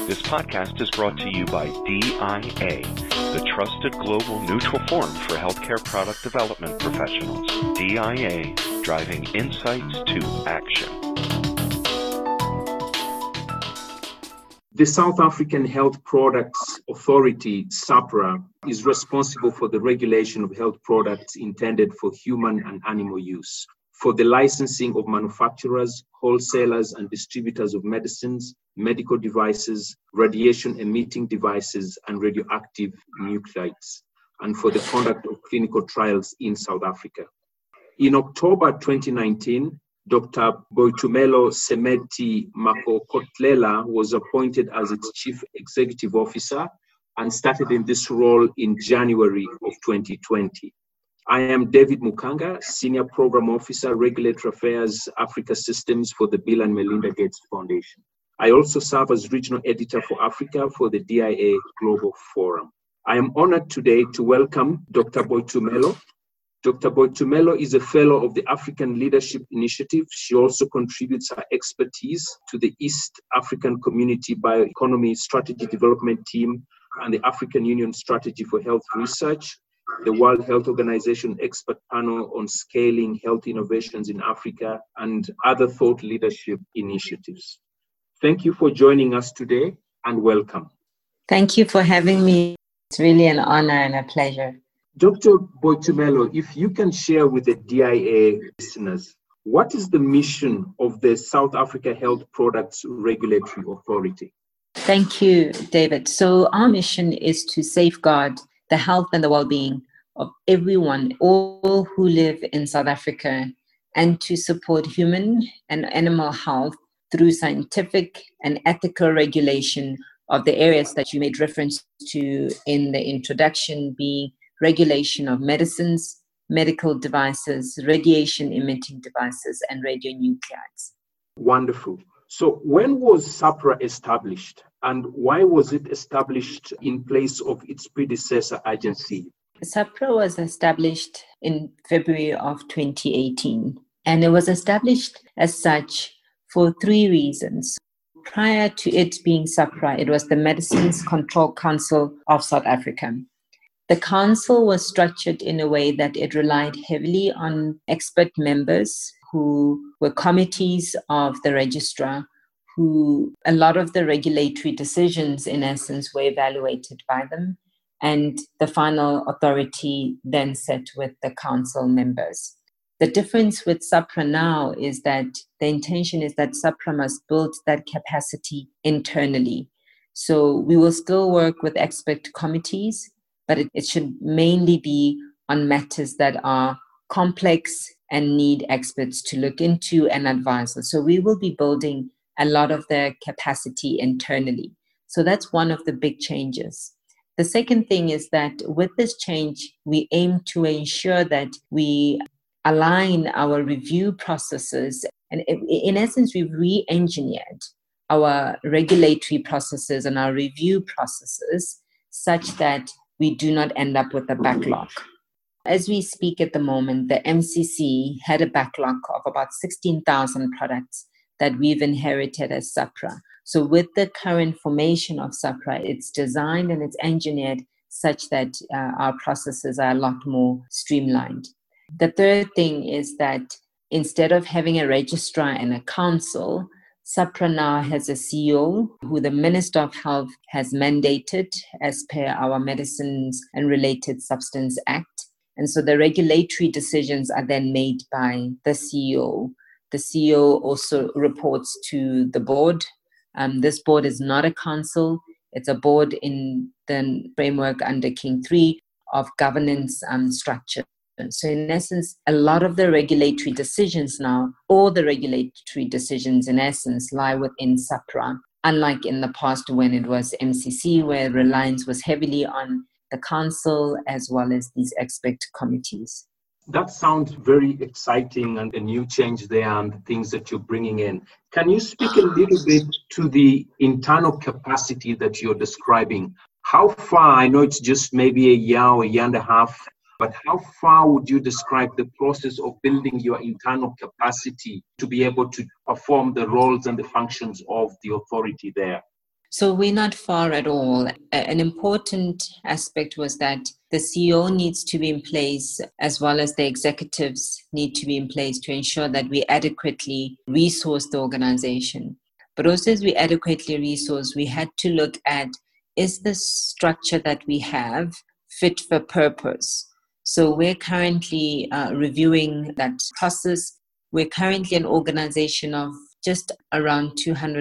This podcast is brought to you by DIA, the trusted global neutral forum for healthcare product development professionals. DIA, driving insights to action. The South African Health Products Authority, SAHPRA, is responsible for the regulation of health products intended for human and animal use, for the licensing of manufacturers, wholesalers, and distributors of medicines, medical devices, radiation-emitting devices, and radioactive nuclides, and for the conduct of clinical trials in South Africa. In October 2019, Dr. Boitumelo Semeti Makokotlela was appointed as its Chief Executive Officer and started in this role in January of 2020. I am David Mukanga, Senior Program Officer, Regulatory Affairs, Africa Systems for the Bill and Melinda Gates Foundation. I also serve as Regional Editor for Africa for the DIA Global Forum. I am honored today to welcome Dr. Boitumelo. Dr. Boitumelo is a fellow of the African Leadership Initiative. She also contributes her expertise to the East African Community Bioeconomy Strategy Development Team and the African Union Strategy for Health Research, the World Health Organization Expert Panel on Scaling Health Innovations in Africa, and other thought leadership initiatives. Thank you for joining us today and welcome. Thank you for having me. It's really an honor and a pleasure. Dr. Boitumelo, if you can share with the DIA listeners, what is the mission of the South Africa Health Products Regulatory Authority? Thank you, David. So our mission is to safeguard the health and the well-being of everyone, all who live in South Africa, and to support human and animal health through scientific and ethical regulation of the areas that you made reference to in the introduction, being regulation of medicines, medical devices, radiation-emitting devices, and radionuclides. Wonderful. So when was SAHPRA established, and why was it established in place of its predecessor agency? SAHPRA was established in February of 2018, and it was established as such for three reasons. Prior to it being SAHPRA, it was the Medicines Control Council of South Africa. The council was structured in a way that it relied heavily on expert members who were committees of the registrar, who a lot of the regulatory decisions, in essence, were evaluated by them, and the final authority then set with the council members. The difference with SAHPRA now is that the intention is that SAHPRA must build that capacity internally. So we will still work with expert committees, but it should mainly be on matters that are complex and need experts to look into and advise us. So we will be building a lot of the capacity internally. So that's one of the big changes. The second thing is that with this change, we aim to ensure that we align our review processes. And in essence, we've re-engineered our regulatory processes and our review processes such that we do not end up with a backlog. As we speak at the moment, the MCC had a backlog of about 16,000 products that we've inherited as SAHPRA. So with the current formation of SAHPRA, it's designed and it's engineered such that our processes are a lot more streamlined. The third thing is that instead of having a registrar and a council, SAHPRA now has a CEO who the Minister of Health has mandated as per our Medicines and Related Substance Act. And so the regulatory decisions are then made by the CEO. The CEO also reports to the board. This board is not a council. It's a board in the framework under King 3 of governance structure. So in essence, a lot of the regulatory decisions now, all the regulatory decisions in essence lie within SAHPRA, unlike in the past when it was MCC, where reliance was heavily on the council as well as these expert committees. That sounds very exciting and a new change there and the things that you're bringing in. Can you speak a little bit to the internal capacity that you're describing? How far, I know it's just maybe a year or a year and a half, but how far would you describe the process of building your internal capacity to be able to perform the roles and the functions of the authority there? So we're not far at all. An important aspect was that the CEO needs to be in place, as well as the executives need to be in place to ensure that we adequately resource the organization. But also as we adequately resource, we had to look at, is the structure that we have fit for purpose? So we're currently reviewing that process. We're currently an organization of just around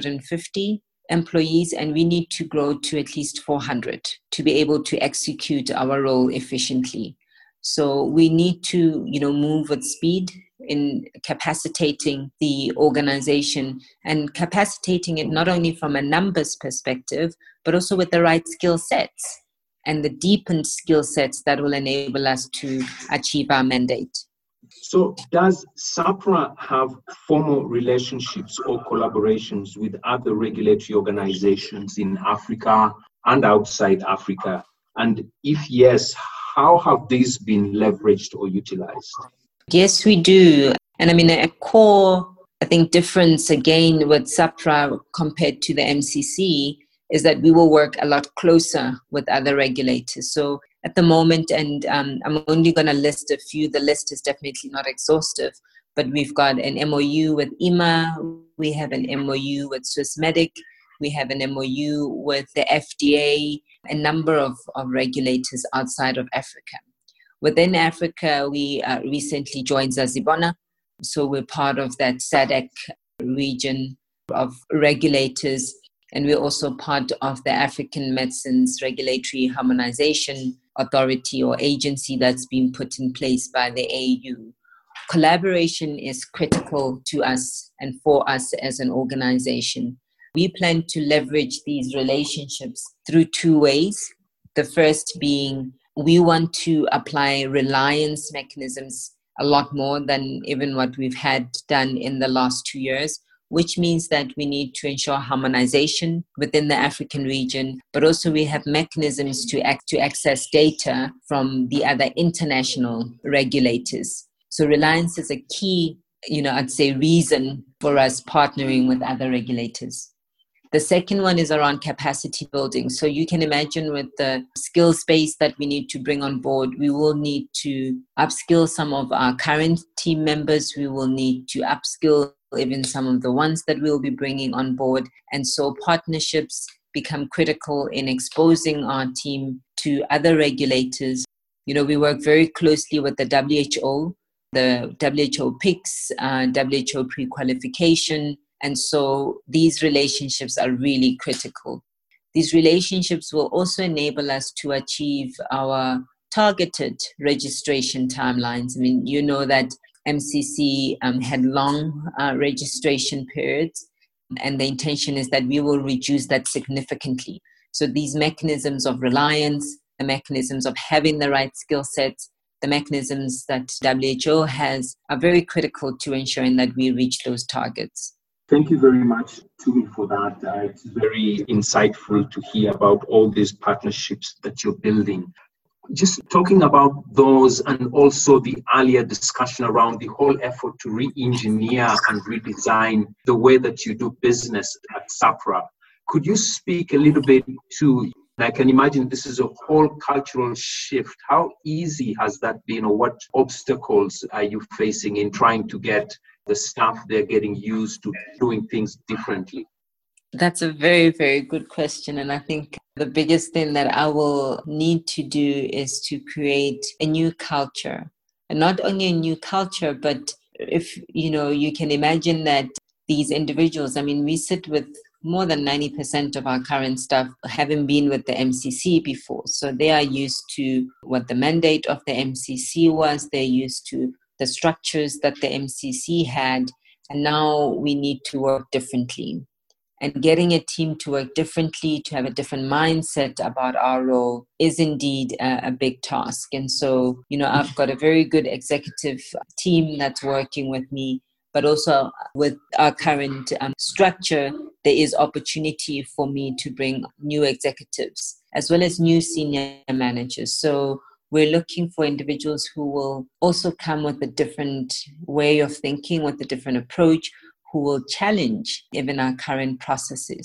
250 employees, and we need to grow to at least 400 to be able to execute our role efficiently. So we need to, move with speed in capacitating the organization, and capacitating it not only from a numbers perspective, but also with the right skill sets and the deepened skill sets that will enable us to achieve our mandate. So does SAHPRA have formal relationships or collaborations with other regulatory organizations in Africa and outside Africa? And if yes, how have these been leveraged or utilized? Yes, we do. And a core, difference again with SAHPRA compared to the MCC is that we will work a lot closer with other regulators. So at the moment, and I'm only going to list a few, the list is definitely not exhaustive, but we've got an MOU with EMA, we have an MOU with Swissmedic, we have an MOU with the FDA, a number of regulators outside of Africa. Within Africa, we recently joined Zazibona, so we're part of that SADC region of regulators. And we're also part of the African Medicines Regulatory Harmonization Authority or agency that's been put in place by the AU. Collaboration is critical to us and for us as an organization. We plan to leverage these relationships through two ways. The first being, we want to apply reliance mechanisms a lot more than even what we've had done in the last 2 years, which means that we need to ensure harmonization within the African region, but also we have mechanisms to access data from the other international regulators. So reliance is a key, reason for us partnering with other regulators. The second one is around capacity building. So you can imagine with the skills base that we need to bring on board, we will need to upskill some of our current team members. We will need to upskill even some of the ones that we'll be bringing on board. And so partnerships become critical in exposing our team to other regulators. We work very closely with the WHO, the WHO PICS, WHO pre-qualification. And so these relationships are really critical. These relationships will also enable us to achieve our targeted registration timelines. That MCC had long registration periods, and the intention is that we will reduce that significantly. So these mechanisms of reliance, the mechanisms of having the right skill sets, the mechanisms that WHO has are very critical to ensuring that we reach those targets. Thank you very much, Tumi, for that. It's very insightful to hear about all these partnerships that you're building. Just talking about those and also the earlier discussion around the whole effort to re-engineer and redesign the way that you do business at SAHPRA, could you speak a little bit to, I can imagine this is a whole cultural shift. How easy has that been, or what obstacles are you facing in trying to get the staff there getting used to doing things differently? That's a very, very good question. And I think the biggest thing that I will need to do is to create a new culture. And not only a new culture, but if, you can imagine that these individuals, we sit with more than 90% of our current staff having been with the MCC before. So they are used to what the mandate of the MCC was. They're used to the structures that the MCC had. And now we need to work differently. And getting a team to work differently, to have a different mindset about our role is indeed a big task. And so, I've got a very good executive team that's working with me, but also with our current structure, there is opportunity for me to bring new executives as well as new senior managers. So we're looking for individuals who will also come with a different way of thinking, with a different approach, who will challenge even our current processes.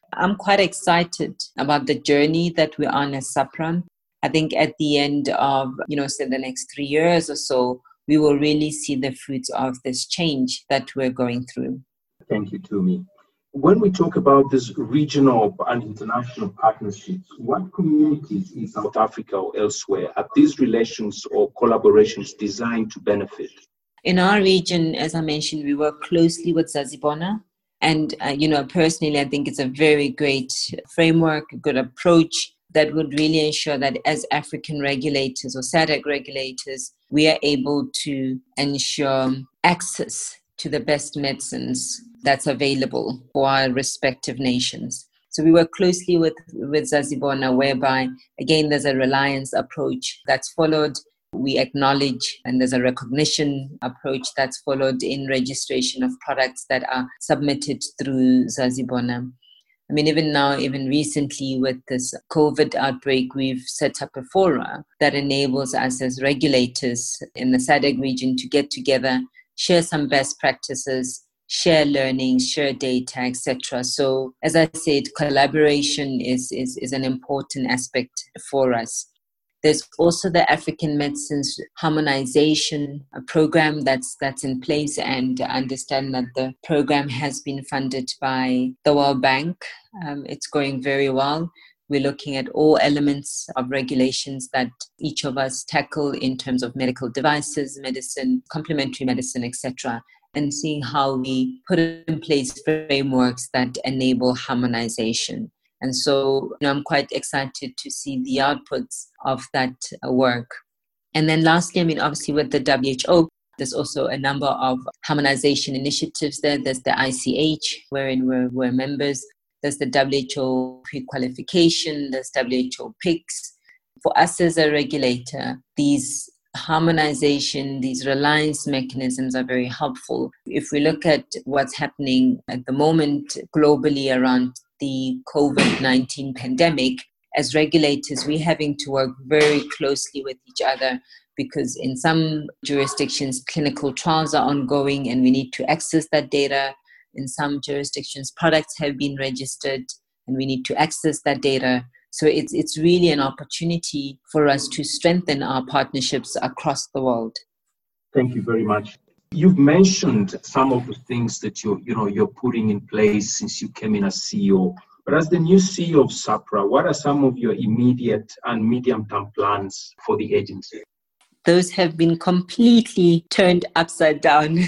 I'm quite excited about the journey that we're on as SAHPRA. I think at the end of, say the next 3 years or so, we will really see the fruits of this change that we're going through. Thank you, Tumi. When we talk about this regional and international partnerships, what communities in South Africa or elsewhere are these relations or collaborations designed to benefit? In our region, as I mentioned, we work closely with Zazibona. And, personally, I think it's a very great framework, a good approach that would really ensure that as African regulators or SADC regulators, we are able to ensure access to the best medicines that's available for our respective nations. So we work closely with Zazibona, whereby, again, there's a reliance approach that's followed. We acknowledge, and there's a recognition approach that's followed in registration of products that are submitted through Zazibona. I mean, even now, even recently with this COVID outbreak, we've set up a forum that enables us as regulators in the SADC region to get together, share some best practices, share learnings, share data, etc. So, as I said, collaboration is an important aspect for us. There's also the African Medicines Harmonization Program that's in place, and I understand that the program has been funded by the World Bank. It's going very well. We're looking at all elements of regulations that each of us tackle in terms of medical devices, medicine, complementary medicine, etc., and seeing how we put in place frameworks that enable harmonization. And so I'm quite excited to see the outputs of that work. And then lastly, obviously with the WHO, there's also a number of harmonization initiatives there. There's the ICH, wherein we're members. There's the WHO pre-qualification. There's WHO PICS. For us as a regulator, these harmonization, these reliance mechanisms are very helpful. If we look at what's happening at the moment globally around the COVID-19 pandemic, as regulators, we're having to work very closely with each other because in some jurisdictions, clinical trials are ongoing and we need to access that data. In some jurisdictions, products have been registered and we need to access that data. So it's really an opportunity for us to strengthen our partnerships across the world. Thank you very much. You've mentioned some of the things that you're putting in place since you came in as CEO. But as the new CEO of SAHPRA, what are some of your immediate and medium-term plans for the agency? Those have been completely turned upside down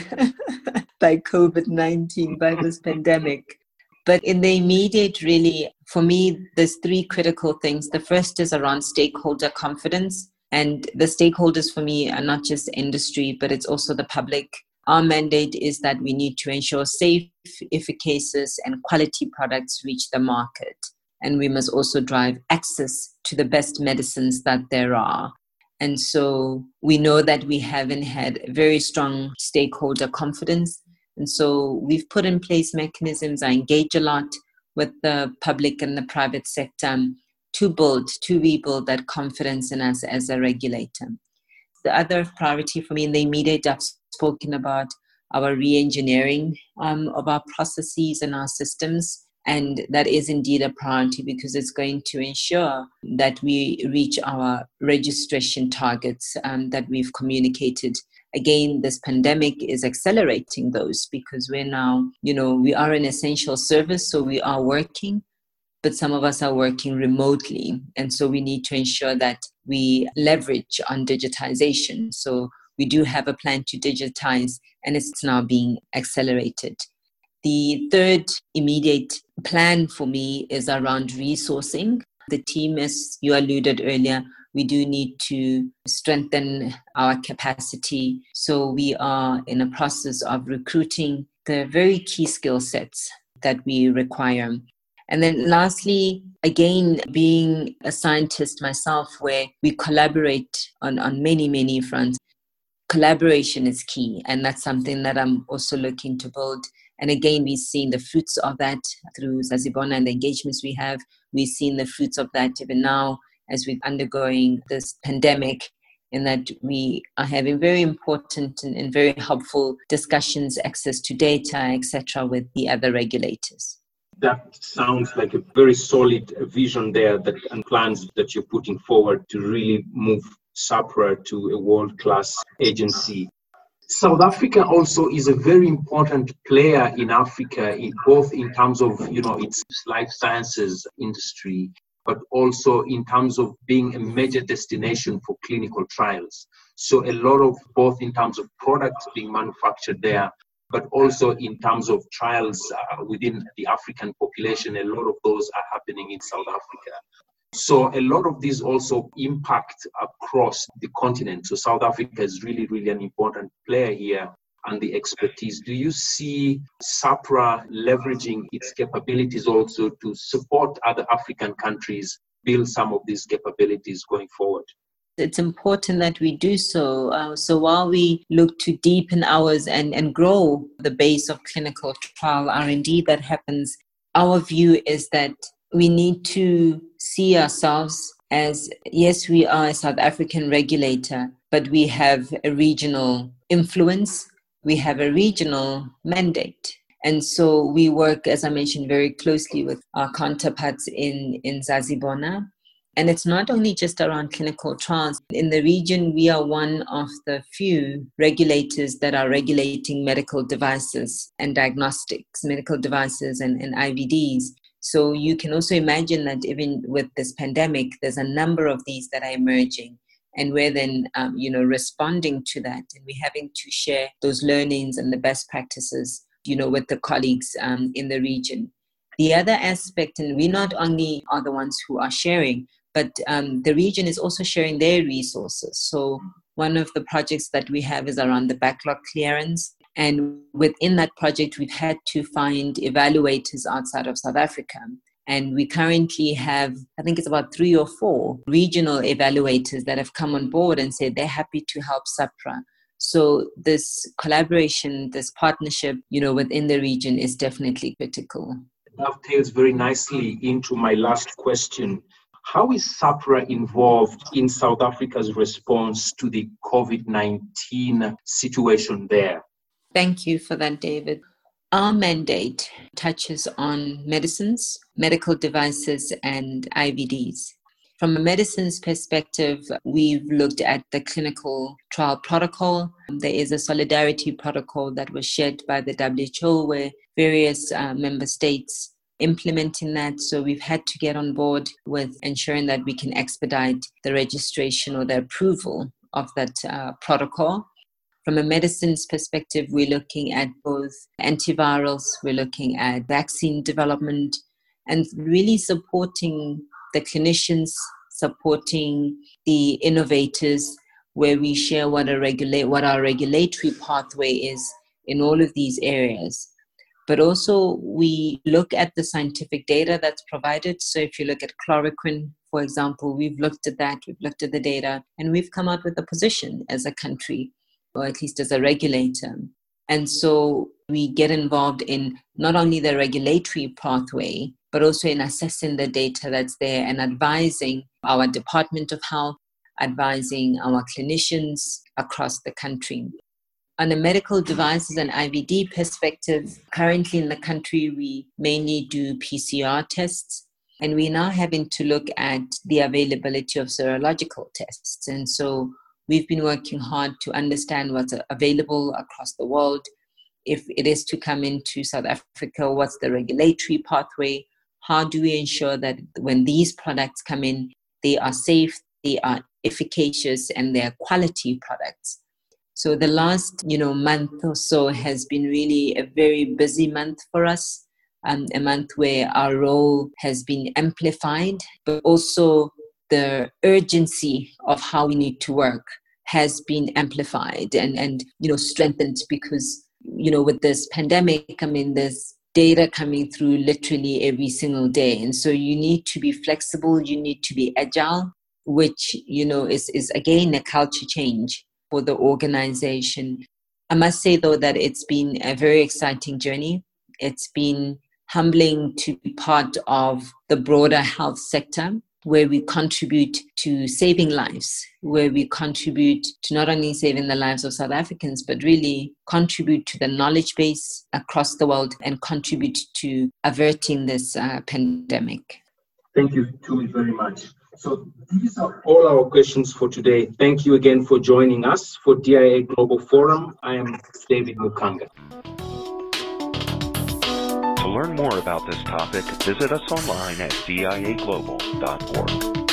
by COVID-19, by this pandemic. But in the immediate, really, for me, there's three critical things. The first is around stakeholder confidence. And the stakeholders for me are not just industry, but it's also the public. Our mandate is that we need to ensure safe, efficacious, and quality products reach the market. And we must also drive access to the best medicines that there are. And so we know that we haven't had very strong stakeholder confidence. And so we've put in place mechanisms. I engage a lot with the public and the private sector to rebuild that confidence in us as a regulator. The other priority for me in the immediate, I've spoken about our re-engineering of our processes and our systems. And that is indeed a priority because it's going to ensure that we reach our registration targets that we've communicated. Again, this pandemic is accelerating those because we're now, we are an essential service, so we are working, but some of us are working remotely. And so we need to ensure that we leverage on digitization. So we do have a plan to digitize, and it's now being accelerated. The third immediate plan for me is around resourcing. The team, as you alluded earlier, we do need to strengthen our capacity. So we are in a process of recruiting the very key skill sets that we require. And then lastly, again, being a scientist myself, where we collaborate on many, many fronts, collaboration is key. And that's something that I'm also looking to build. And again, we've seen the fruits of that through Zazibona and the engagements we have. We've seen the fruits of that even now as we're undergoing this pandemic, in that we are having very important and very helpful discussions, access to data, etc., with the other regulators. That sounds like a very solid vision there and plans that you're putting forward to really move SAHPRA to a world-class agency. South Africa also is a very important player in Africa, both in terms of, its life sciences industry, but also in terms of being a major destination for clinical trials. So a lot of both in terms of products being manufactured there, but also in terms of trials within the African population, a lot of those are happening in South Africa. So a lot of these also impact across the continent. So South Africa is really, really an important player here and the expertise. Do you see SAHPRA leveraging its capabilities also to support other African countries build some of these capabilities going forward? It's important that we do so. So while we look to deepen ours and grow the base of clinical trial R&D that happens, our view is that we need to see ourselves as, yes, we are a South African regulator, but we have a regional influence, we have a regional mandate. And so we work, as I mentioned, very closely with our counterparts in Zazibona. And it's not only just around clinical trials. In the region, we are one of the few regulators that are regulating medical devices and diagnostics, medical devices and IVDs. So you can also imagine that even with this pandemic, there's a number of these that are emerging. And we're then, responding to that. And we're having to share those learnings and the best practices, with the colleagues in the region. The other aspect, and we not only are the ones who are sharing, but the region is also sharing their resources. So one of the projects that we have is around the backlog clearance. And within that project, we've had to find evaluators outside of South Africa. And we currently have, I think it's about 3 or 4 regional evaluators that have come on board and said they're happy to help SAHPRA. So this collaboration, this partnership, within the region is definitely critical. Dovetails very nicely into my last question. How is SAHPRA involved in South Africa's response to the COVID-19 situation there? Thank you for that, David. Our mandate touches on medicines, medical devices, and IVDs. From a medicines perspective, we've looked at the clinical trial protocol. There is a solidarity protocol that was shared by the WHO where various member states implementing that. So we've had to get on board with ensuring that we can expedite the registration or the approval of that protocol. From a medicines perspective, we're looking at both antivirals, we're looking at vaccine development, and really supporting the clinicians, supporting the innovators, where we share what our regulatory pathway is in all of these areas. But also we look at the scientific data that's provided. So if you look at chloroquine, for example, we've looked at that, we've looked at the data, and we've come up with a position as a country, or at least as a regulator. And so we get involved in not only the regulatory pathway, but also in assessing the data that's there and advising our Department of Health, advising our clinicians across the country. On a medical devices and IVD perspective, currently in the country, we mainly do PCR tests, and we're now having to look at the availability of serological tests. And so we've been working hard to understand what's available across the world. If it is to come into South Africa, what's the regulatory pathway? How do we ensure that when these products come in, they are safe, they are efficacious, and they are quality products? So the last, month or so has been really a very busy month for us, a month where our role has been amplified, but also the urgency of how we need to work has been amplified and strengthened because, with this pandemic, there's data coming through literally every single day. And so you need to be flexible, you need to be agile, which, is again a culture change for the organization. I must say, though, that it's been a very exciting journey. It's been humbling to be part of the broader health sector, where we contribute to saving lives, where we contribute to not only saving the lives of South Africans, but really contribute to the knowledge base across the world and contribute to averting this pandemic. Thank you, Tumi, very much. So these are all our questions for today. Thank you again for joining us for DIA Global Forum. I am David Mukanga. To learn more about this topic, visit us online at diaglobal.org.